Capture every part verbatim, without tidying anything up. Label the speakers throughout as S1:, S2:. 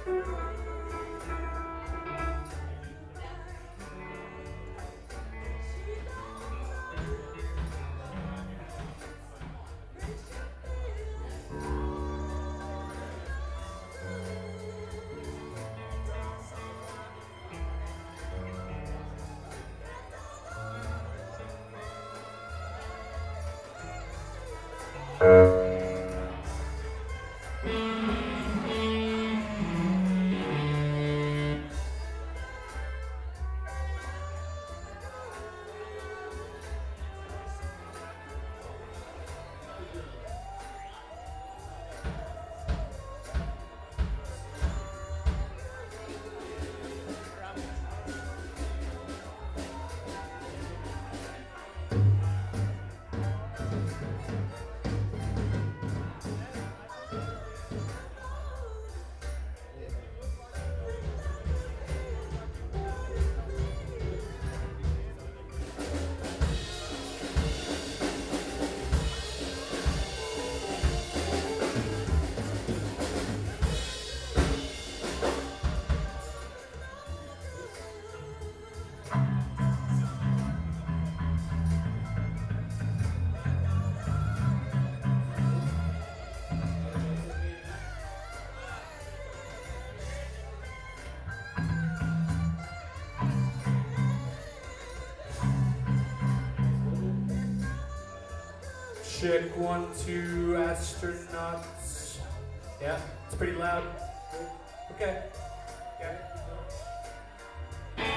S1: Check one, two, astronauts. Yeah, it's pretty loud. Okay. Okay. Can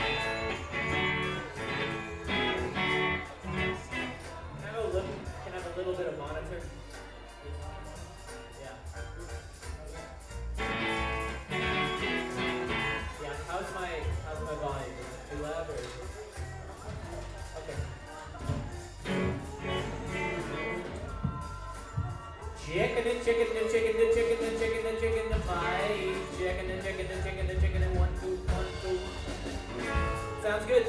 S1: I have a little, can I have a little bit of monitor? Yeah. Yeah, how's my, how's my volume? Is it too loud or is it? Okay. Chicken and chicken and chicken and chicken and chicken and chicken and five. Chicken and chicken and chicken and chicken and one, two, one, two. Sounds good.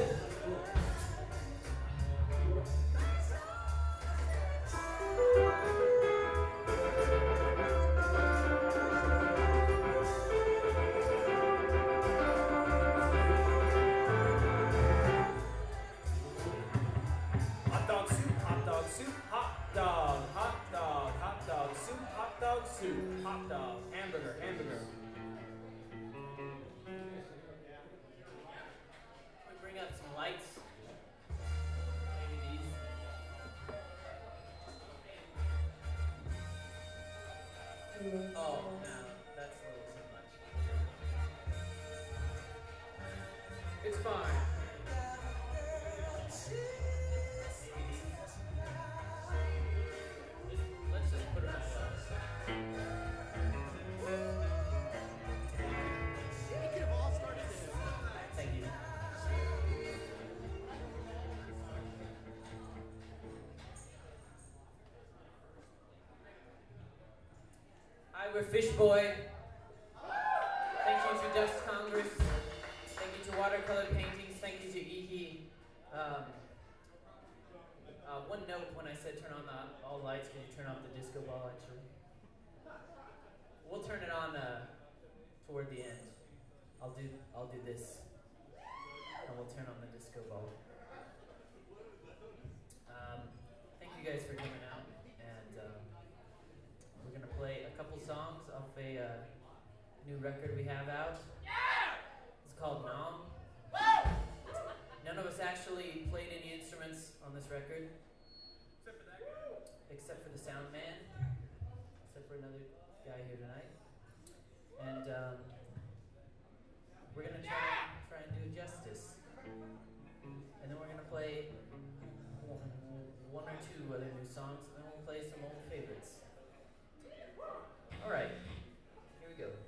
S1: Hot dog soup, hot dog soup, hot dog, hot dog, hot dog soup, hot dog soup, hot dog, hamburger, hamburger. We bring up some lights. Maybe these. Oh, no, that's a little too much. It's fine. Let's just put it on. It could have all started there. Thank you. Hi, we're Fishboy. Thank you to Dust Congress. Thank you to Watercolor Paintings. Thank you to Ihi. Um, uh, one note when I said turn on the all lights, can you turn off the disco ball actually? We'll turn it on uh, toward the end. I'll do I'll do this, and we'll turn on the disco ball. Um, thank you guys for coming out, and um, we're gonna play a couple songs off a uh, new record we have out. It's called Nom. None of us actually played any instruments on this record, except for that guy, except for the sound man, except for another guy here tonight. And um, we're gonna try try and do it justice. And then we're gonna play one, one or two other new songs, and then we'll play some old favorites. All right, here we go.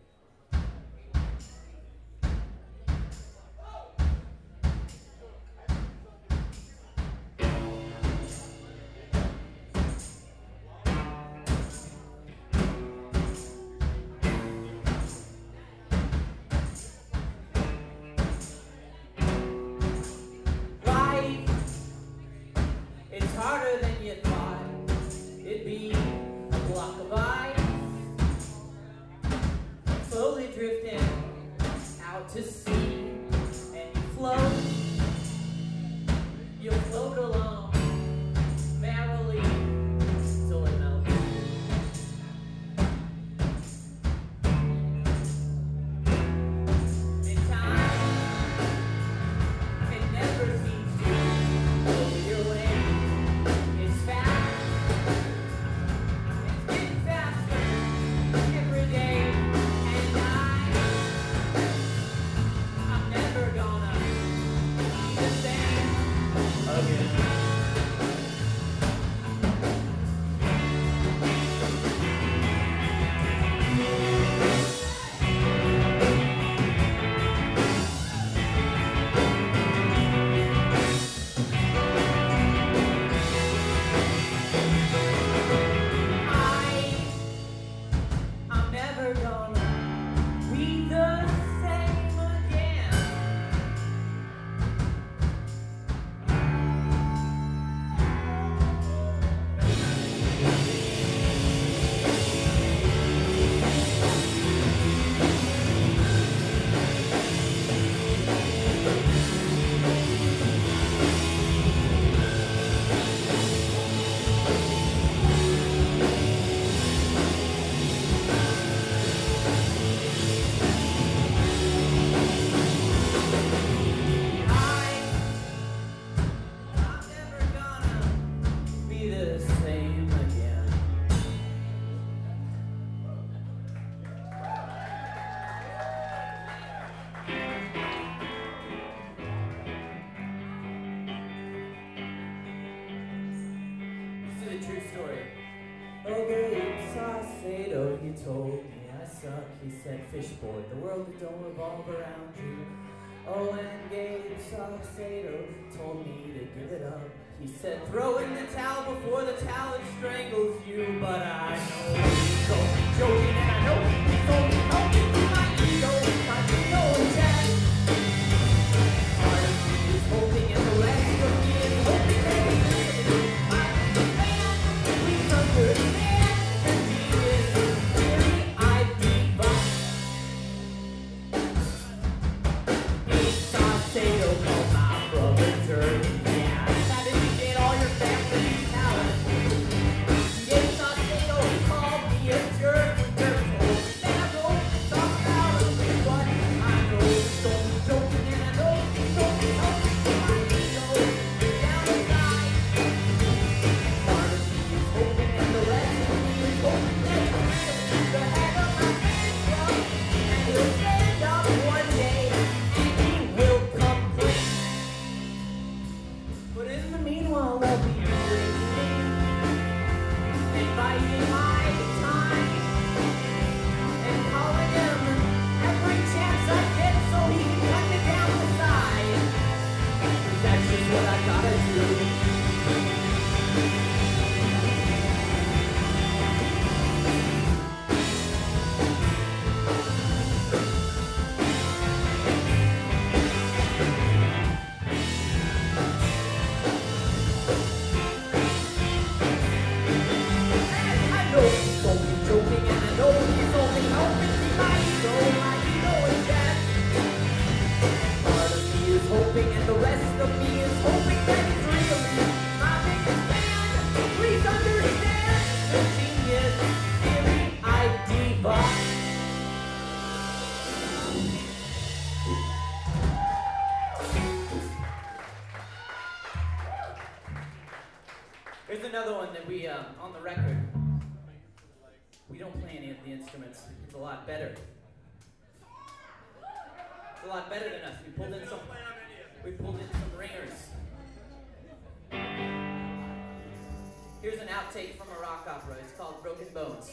S1: Saucedo, he told me I suck. He said, fishboard, the world that don't revolve around you. Oh, and Gabe Saucedo told me to give it up. He said, throw in the towel before the talent strangles you. But I know he's only joking, and I know he's only helping to my ego. My ego is that part of me is hoping, and the rest of me is hoping that he's really my man. Please understand that he is very I D but Gabe Saucedo called my brother dirty. Here's another one that we, um, on the record, we don't play any of the instruments. It's a lot better. It's a lot better than us. We pulled in some, we pulled in some ringers. Here's an outtake from a rock opera. It's called Broken Bones.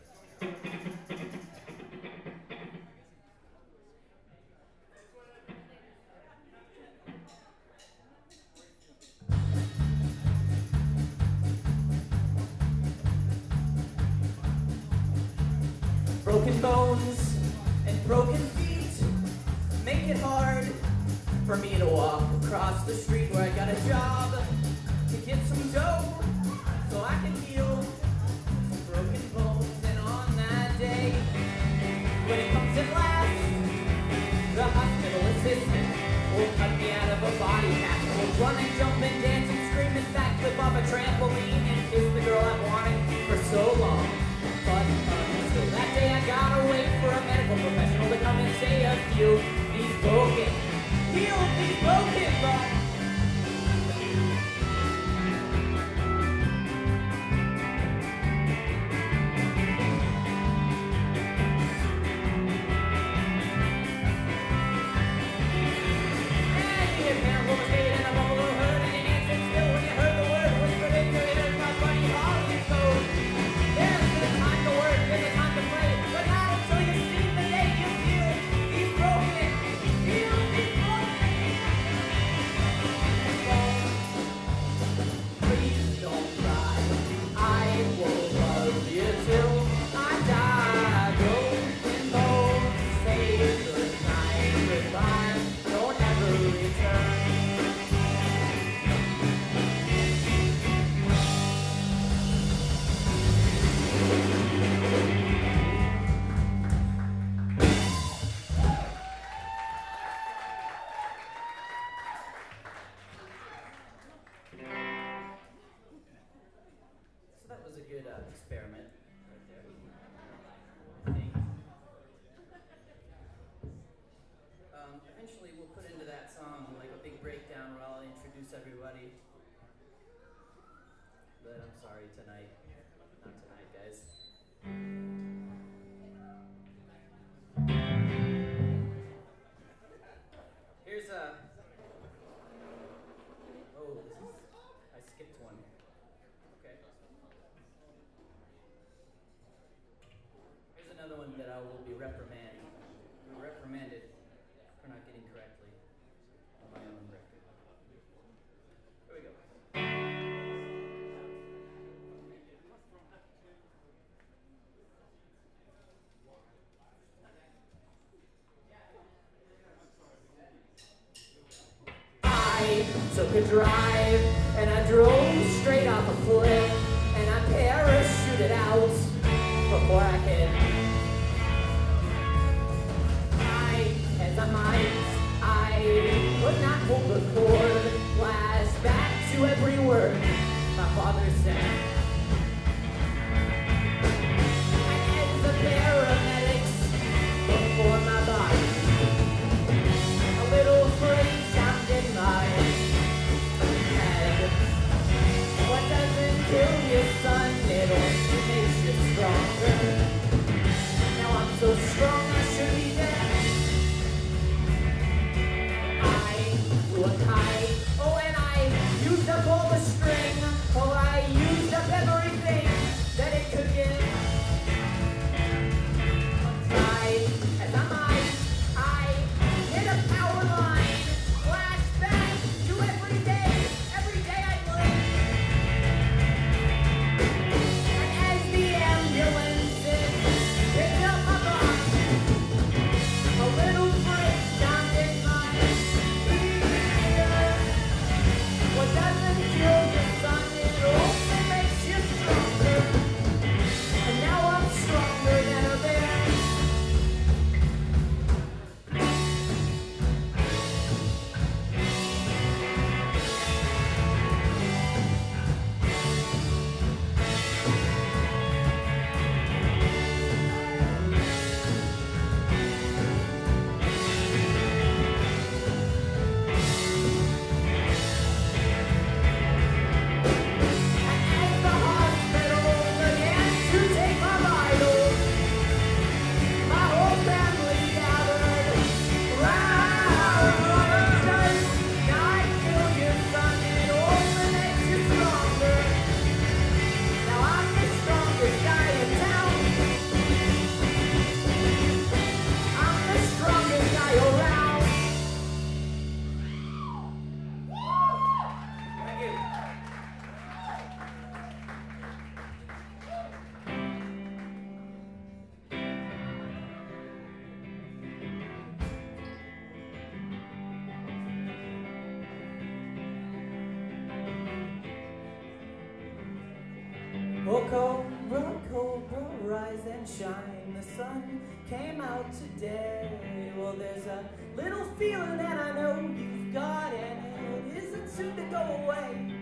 S1: Broken bones and broken feet make it hard for me to walk across the street where I got a job to get some dough so I can heal some broken bones. And on that day, when it comes at last, the hospital assistant will cut me out of a body cast. Will run and jump and dance and scream and backflip off a trampoline and kiss the girl I've wanted for so long. But until that day, I gotta wait for a medical professional to come and say a few. He's broken, healed, he's broken, but and he apparently was made and I'm a little hurt. another one that I will be reprimanded. reprimanded for not getting correctly on my own record. Here we go. I took a drive and I drove straight off a cliff and I parachuted out before I hit. I, as I might, I could not hold the cord. Flash back to every word my father said. And as the paramedics before my body, a little phrase sounded my head. What doesn't kill you, son, it only makes you stronger. Now I'm so strong I should be dead. I flew a kite, oh, and I used up all the string. Oh, I used up everything that it could give. Tried as I might, I hit a power line, flash back to every day, every day I live. And as the ambulances picked up my body, a little break sounded in my ear. What doesn't kill you, son, it only makes you stronger. And now I'm stronger than a bear. As the hospital began to take my vitals, my whole family gathered round us. Now I kill you, son, it only makes you stronger. Now I'm the strongest guy in town. I'm the strongest guy around. Thank you. Oh, Cobra, Cobra, rise and shine. The sun came out today. Well, there's a little feeling that I know you've got, and it isn't soon to go away.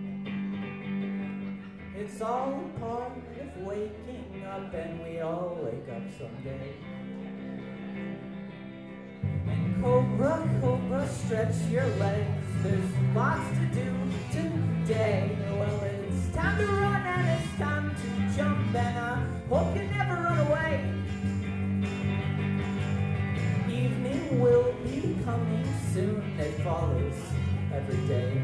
S1: It's all part of waking up, and we all wake up someday. And Cobra, Cobra, stretch your legs. There's lots to do today. Well, it's time to run and it's time to jump, and I hope you never run away. Evening will be coming soon. It follows every day.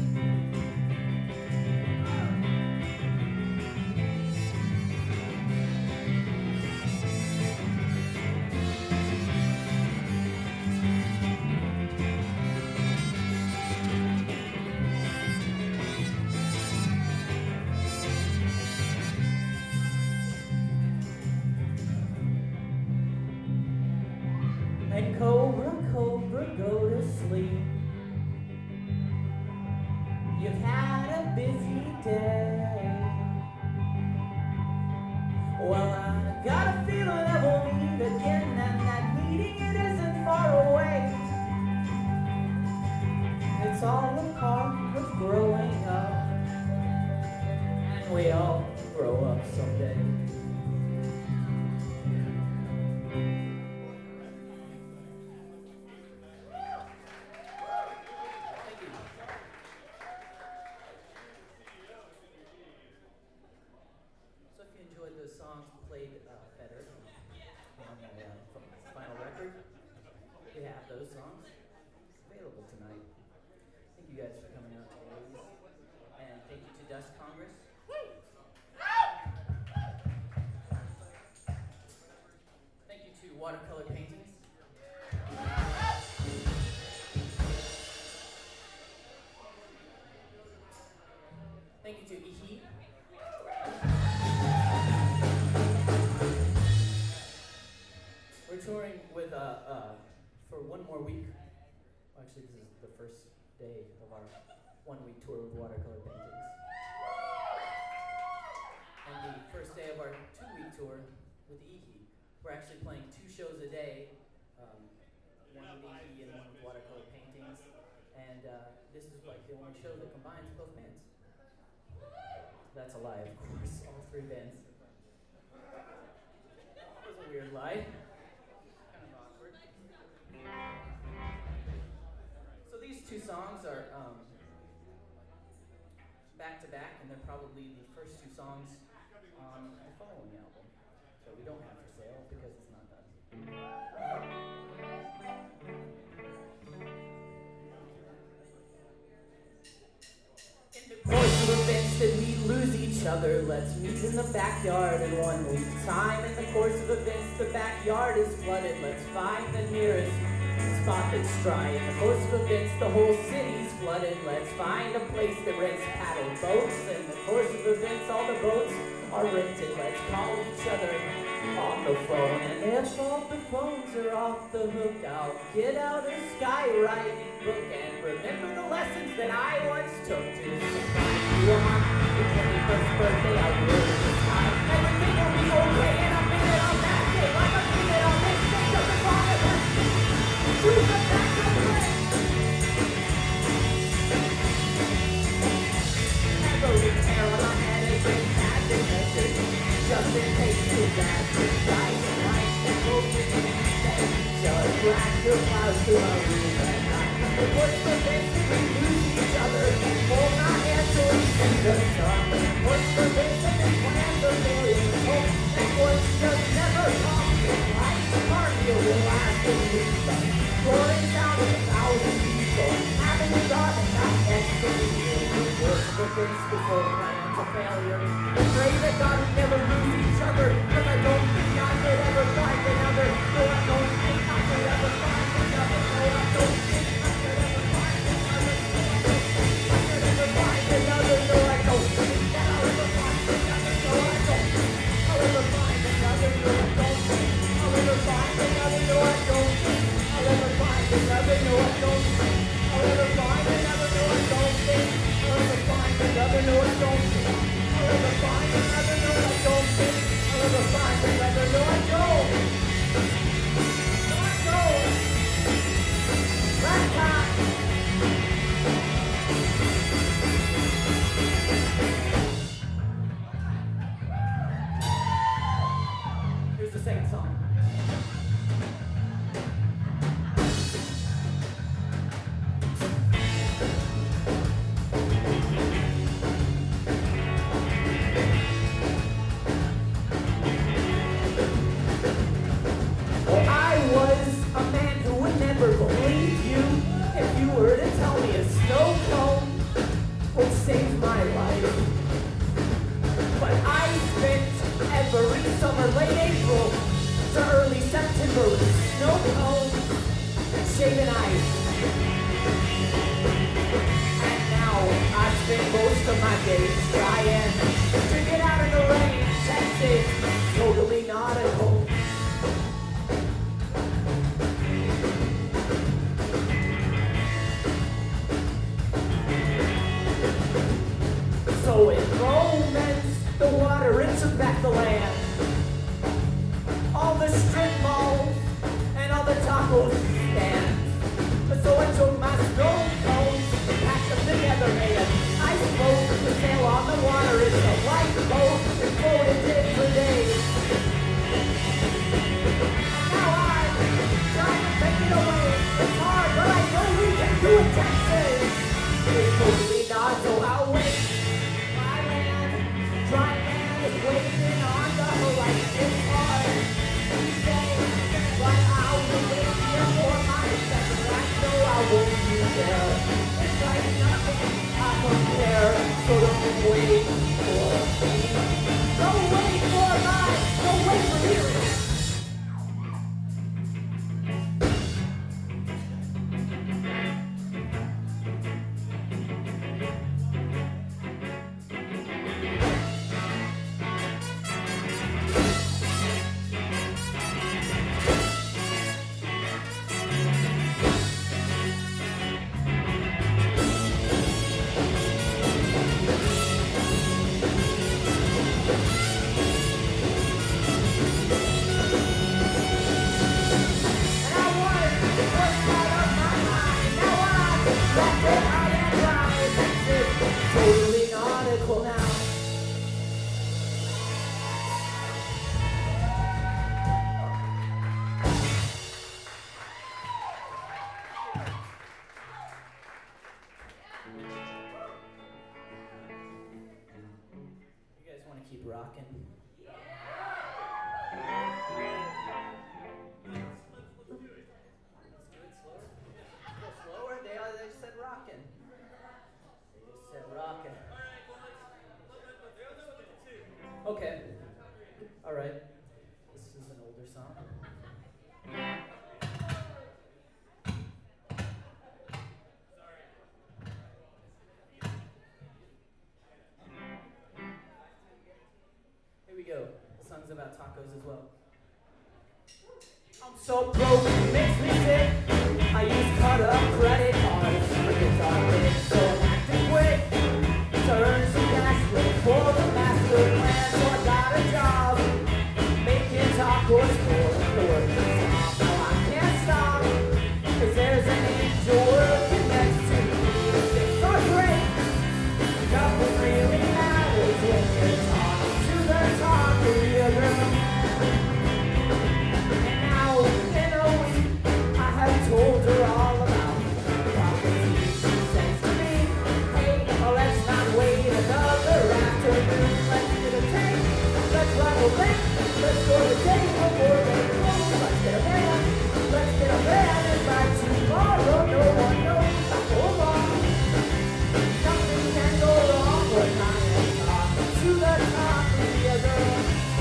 S1: And Cobra, Cobra, go to sleep. You've had a busy day. Well, I got a feeling that we'll meet again, and that meeting, it isn't far away. It's all a part of growing up, and we all grow up someday. So if you enjoyed those songs played uh, better on the uh, from the final record, we have those songs available tonight. Thank you guys for coming out today, and thank you to Dust Congress. watercolor paintings. Thank you to Ihi. We're touring with, uh, uh, for one more week. Well, actually, this is the first day of our one-week tour with watercolor paintings. And the first day of our two-week tour with Ihi. We're actually playing two shows a day, um, one with Ihi and one with watercolor paintings. And uh, this is like the only show that combines both bands. That's a lie, of course, all three bands. That was a weird lie. Kind of awkward. So these two songs are um, back to back, and they're probably the first two songs on the following album that we don't have for sale because it's not done. In the course of events that we lose each other, let's meet in the backyard in one week's time. In the course of events, the backyard is flooded. Let's find the nearest spot that's dry. In the course of events, the whole city's flooded. Let's find a place that rents paddle boats. In the course of events, all the boats are rented. Let's call each other on the phone. And if all the phones are off the hook, I'll get out a skywriting book and remember the lessons that I once took to surprise you on your twenty-first birthday. I will this time. Everything will be okay, and I'm in it on that day. Like I'm in it on this day, doesn't bother me. Do the back of the way. Never repair when I'm managing magic message. Just in case you bad to try to write the book and say, just drag your clouds to a room at night. The worst of it is we lose each other and hold our hands till we see the sun. The worst of it is we plan the million hopes and what's just never come. Like the cardio will last a week. Roaring down a thousand people, having a thought and not extra real. The worst of it is before plans a failure. Pray that God would never lose each other, cause I don't think I could ever find another. No, I don't think I could ever find another. No, I don't think I could ever find another. I could ever find another. No, I don't think that I'll ever find another. No, I don't think I'll ever find another. No, I don't think I'll ever find another. No, I don't think I'll ever find another. No, I don't think I'll ever find another. No, I don't think I'll ever find another. No, I don't think I'll ever find another. No, I don't think I'll ever find another. No, I don't. No, I don't. Last time. Here's the second song. Believe you if you were to tell me a snow cone would save my life. But I spent every summer, late April to early September with snow cones and shaving ice. And now I spend most of my days trying to get out of the rain. Texas, totally not at home. So in Romance, the water, it took back the land. All the strip malls and all the taco stands. So I took my snow cones, packed them together, made an ice boat to sail on the water. It's a lifeboat and floated it for days. And now I'm trying to take it away. It's hard, but I know we can do it, Texas. It's totally not, so I'll wait. Dry land is waiting on the horizon. It's hard these days, but I'll be waiting here for keep rocking. Slower? They, they just said rockin'. They just said rockin'. Okay. All right. This is an older song. Here we go. The song's about tacos as well. I'm so broke, it makes me sick. I use cut-up credit cards for guitar picks, so I'm acting quick to earn some cash flow for the master plan. So I got a job making tacos for the working top. Now I can't stop, cause there's an angel working next to me. Things are great, nothing really matters when you're talking to the taqueria girl. Told her all about the prophecy she sends to me. Hey, oh, let's not wait another afternoon. Let's get a tape, let's ride a link, let's go to date before they close. Let's get a van, let's get a van, and by tomorrow no one knows. Hold on, nothing can go wrong when I am talking to the taqueria girl.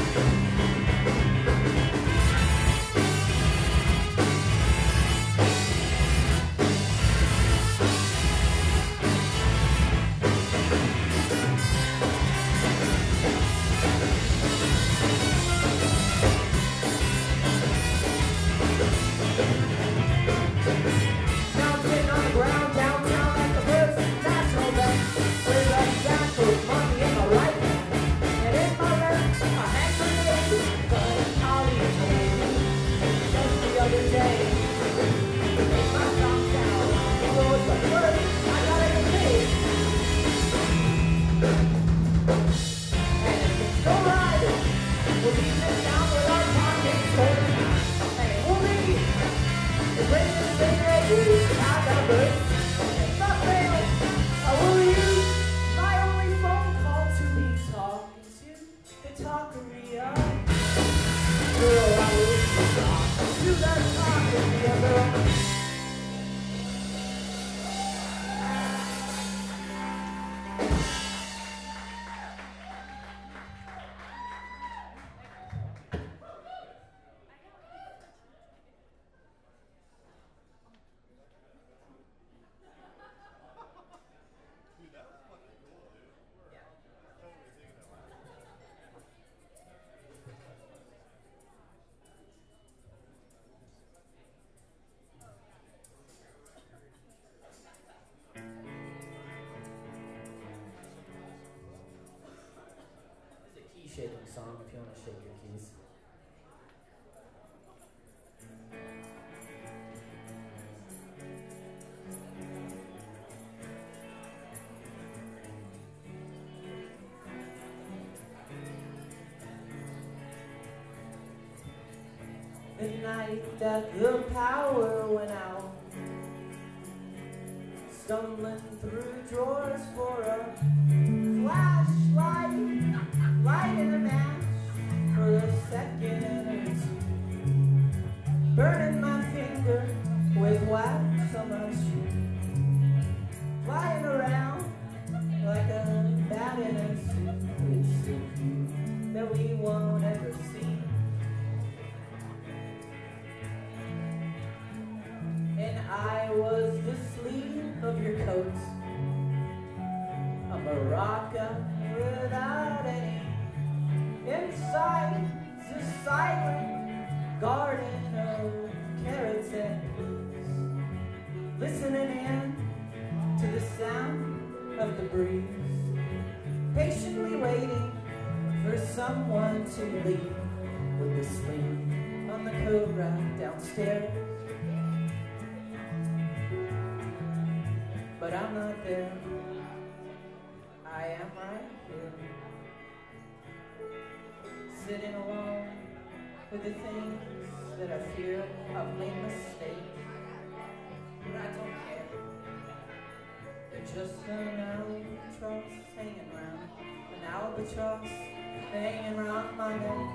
S1: Shaking song if you want to shake your keys. The night that the power went out, stumbling through drawers for a flashlight. Lighting a match for a second or two, burning my finger with wax on my shoe, flying around like a bat in a suit with suit that we won't ever see. And I was the sleeve of your coat, a maraca without any. Inside the silent garden of carrots and peas, listening in to the sound of the breeze, patiently waiting for someone to leave with the sling on the coat rack downstairs. But I'm not there, I am right here, sitting alone with the things that I fear I've made mistakes. But I don't care. They're just an albatross hanging around albatross hanging around my neck.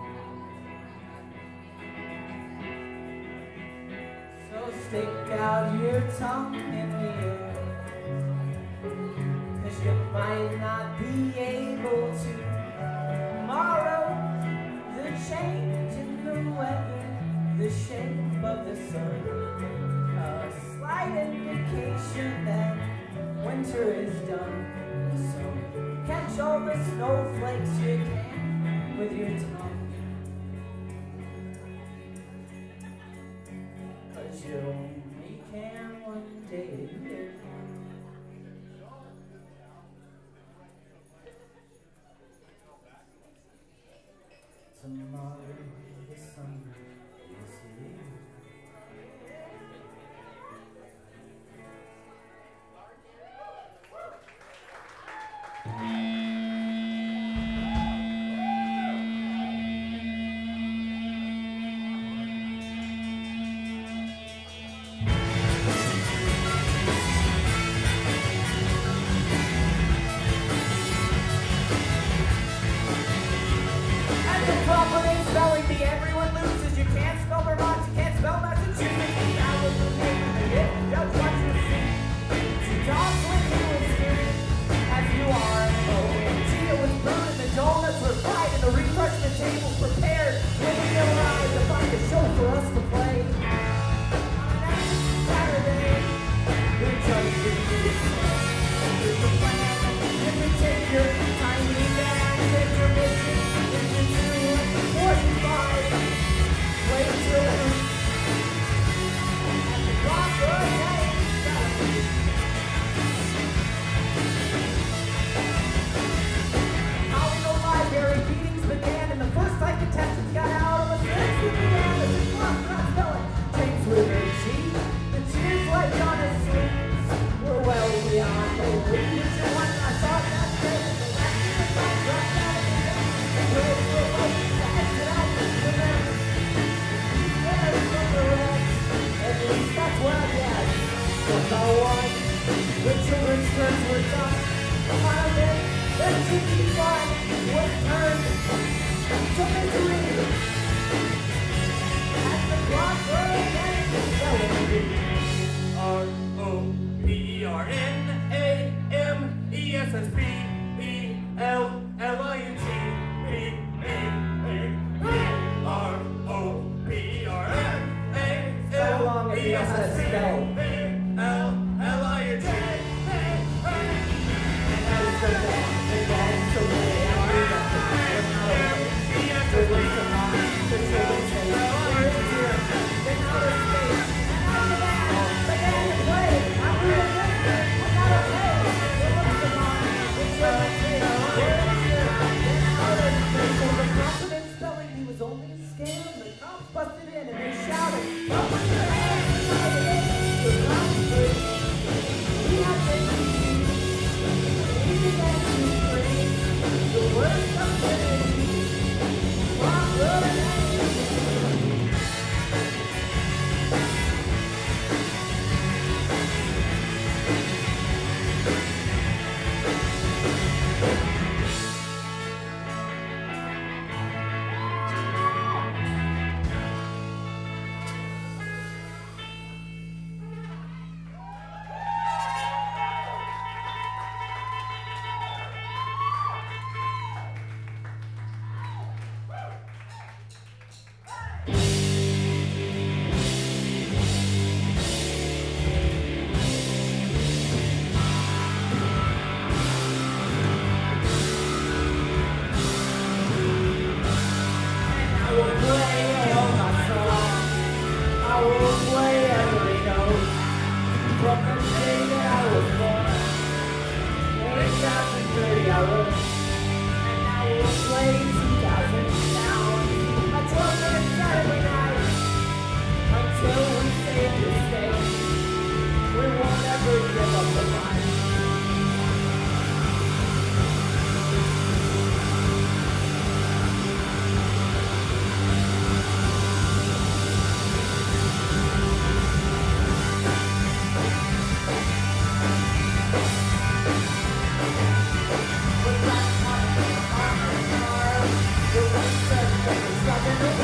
S1: So stick out your tongue in the air, 'cause you might not be able to. Tomorrow, the change in the weather, the shape of the sun, a slight indication that winter is done. So catch all the snowflakes you can with your tongue, 'cause you only can one day a year. Tomorrow the sun is here.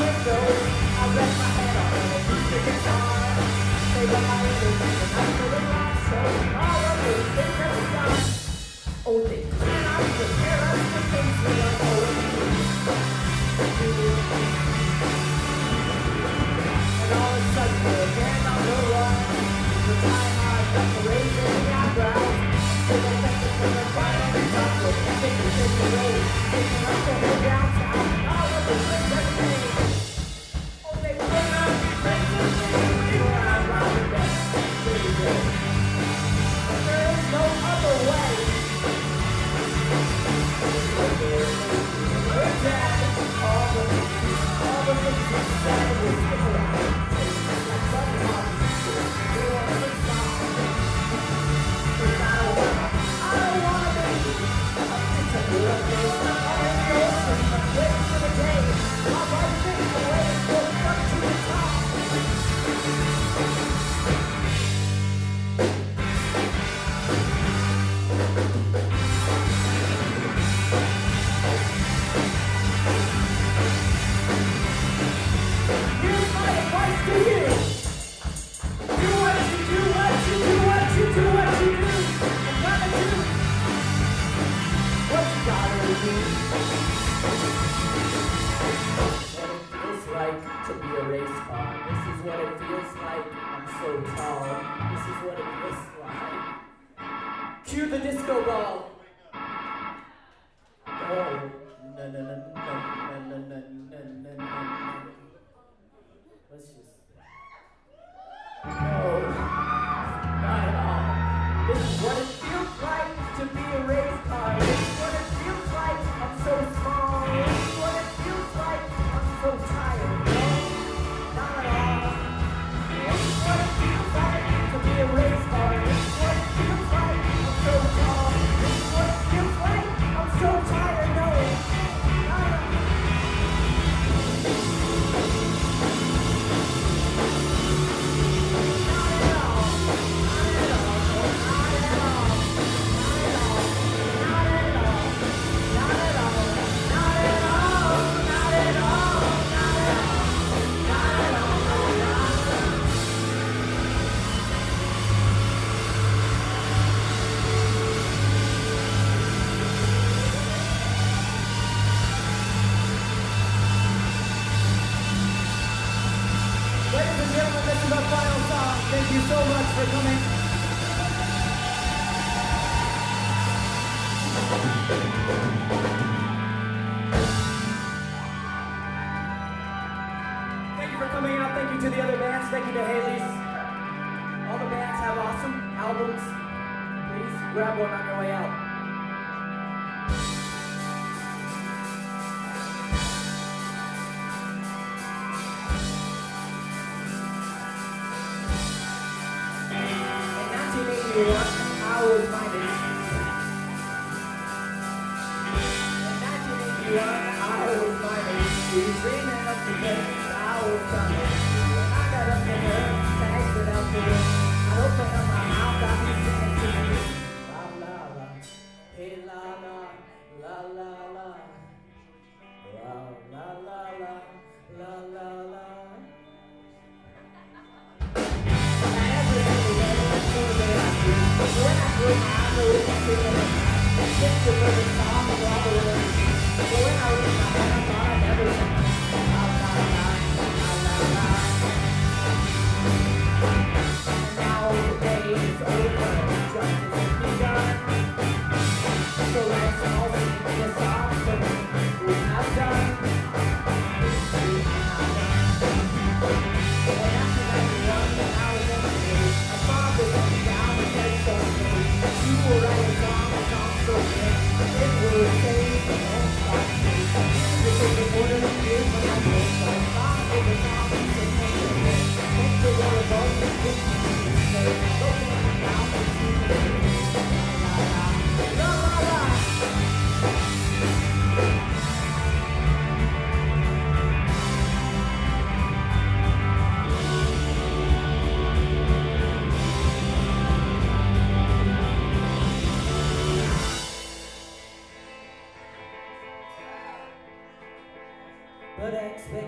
S2: La la la la la la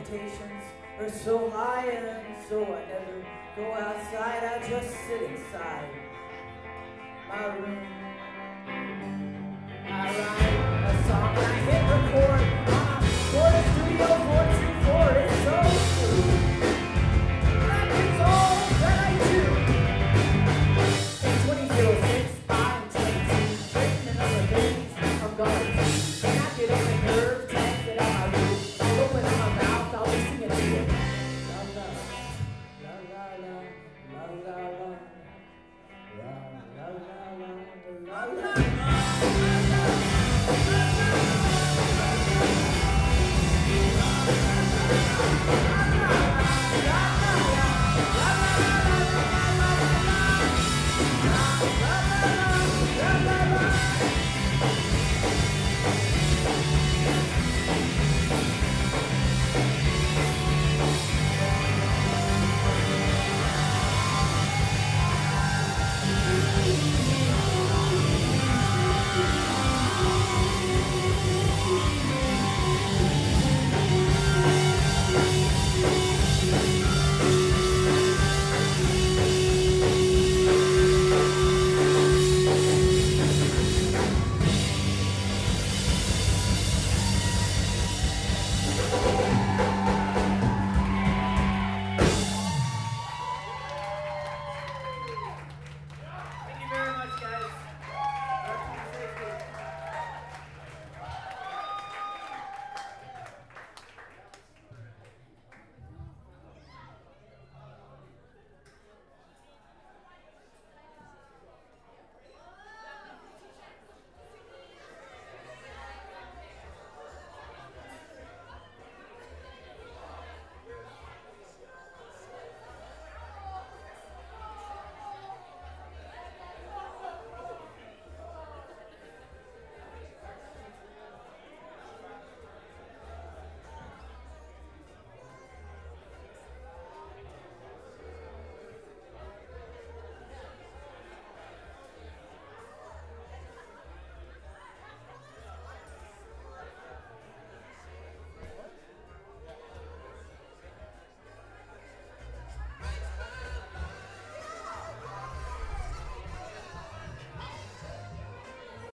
S1: expectations are so high, and so I never go outside. I just sit inside my room. I write a song, I hit record.